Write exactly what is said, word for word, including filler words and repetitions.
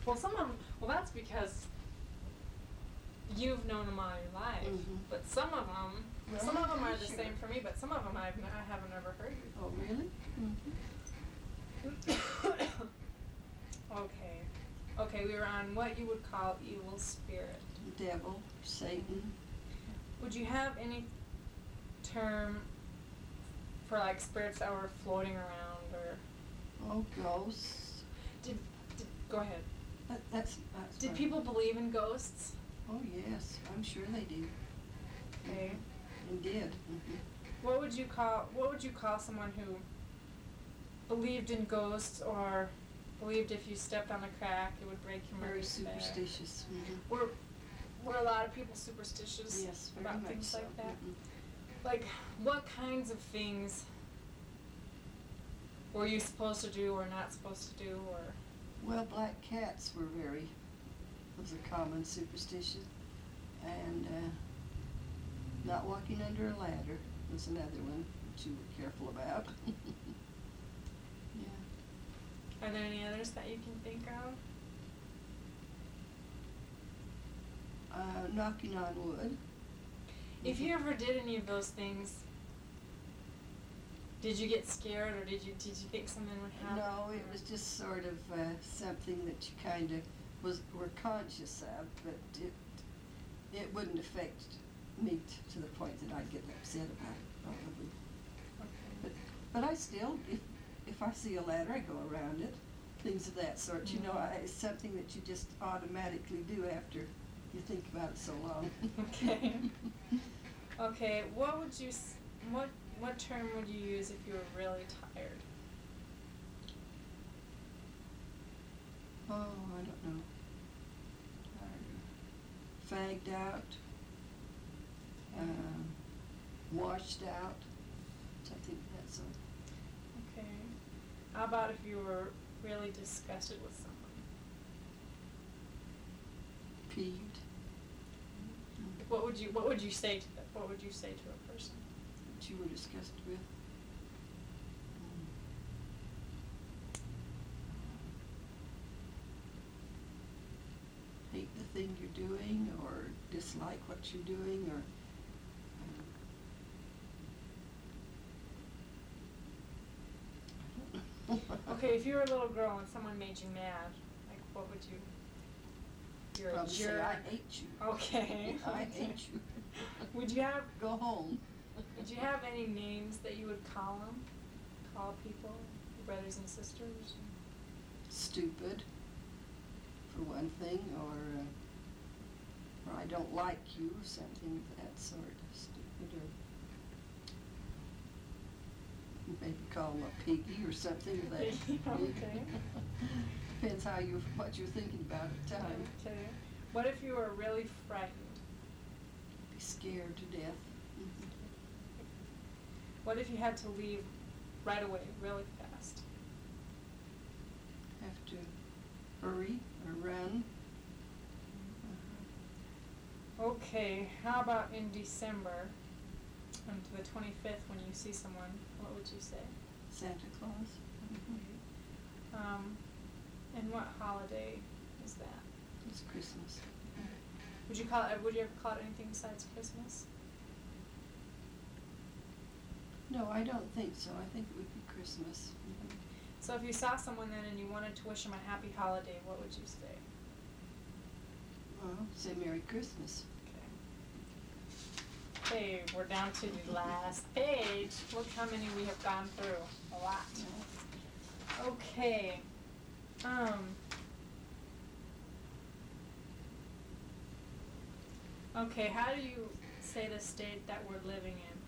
Well, some of them, well, that's because you've known them all your life. Mm-hmm. But some of them, Well, some of them are the sure. same for me, but some of them I've, n- I haven't ever heard before. Oh, really? Mm-hmm. Okay. Okay, we were on what you would call evil spirit. Devil, Satan. Would you have any term for like spirits that were floating around or? Oh, ghosts. Did, did go ahead. That, that's, that's Did right. people believe in ghosts? Oh, yes. I'm sure they do. Okay. And did. Mm-hmm. What would you call what would you call someone who believed in ghosts or believed if you stepped on a crack it would break your Very Mercury there? superstitious. Mm-hmm. Were were a lot of people superstitious Yes, very about much things so. like that? Mm-hmm. Like what kinds of things were you supposed to do or not supposed to do or? Well, black cats were very, was a common superstition. And uh, not walking under a ladder was another one that you were careful about. Yeah. Are there any others that you can think of? Uh, knocking on wood. If you ever did any of those things, did you get scared or did you did you think something would happen? No, it was just sort of uh, something that you kind of was were conscious of, but it it wouldn't affect me t- to the point that I'd get upset about it, probably. Okay. But but I still, if if I see a ladder, I go around it. Things of that sort. You know, I, it's something that you just automatically do after you think about it so long. Okay. Okay, what would you, s- what, what term would you use if you were really tired? Oh, I don't know. Fagged out, um, washed out, something of that sort. Okay. How about if you were really disgusted with someone? Peeved. What would you, what would you say to that? What would you say to a person? That you were disgusted with. Hate the thing you're doing, or dislike what you're doing, or um, Okay, if you were a little girl and someone made you mad, like what would you? You're probably a say, jerk. I hate you. Okay. I hate you. Would you have? Go home. Would you have any names that you would call them? Call people, your brothers and sisters? Stupid, for one thing, or, uh, or I don't like you, or something of that sort. Stupid, or maybe call them a piggy or something of that. Okay. Depends how you, what you're thinking about at the time. Okay. What if you were really frightened? Be scared to death. What if you had to leave right away, really fast? Have to hurry or run. Okay, how about in December, on to the twenty-fifth, when you see someone, what would you say? Santa Claus. Um, and what holiday is that? It's Christmas. Would you call it, would you ever call it anything besides Christmas? No, I don't think so. I think it would be Christmas. So if you saw someone then and you wanted to wish them a happy holiday, what would you say? Well, say Merry Christmas. Okay. Okay, we're down to the last page. Look how many we have gone through. A lot. Okay. Um. Okay, how do you say the state that we're living in?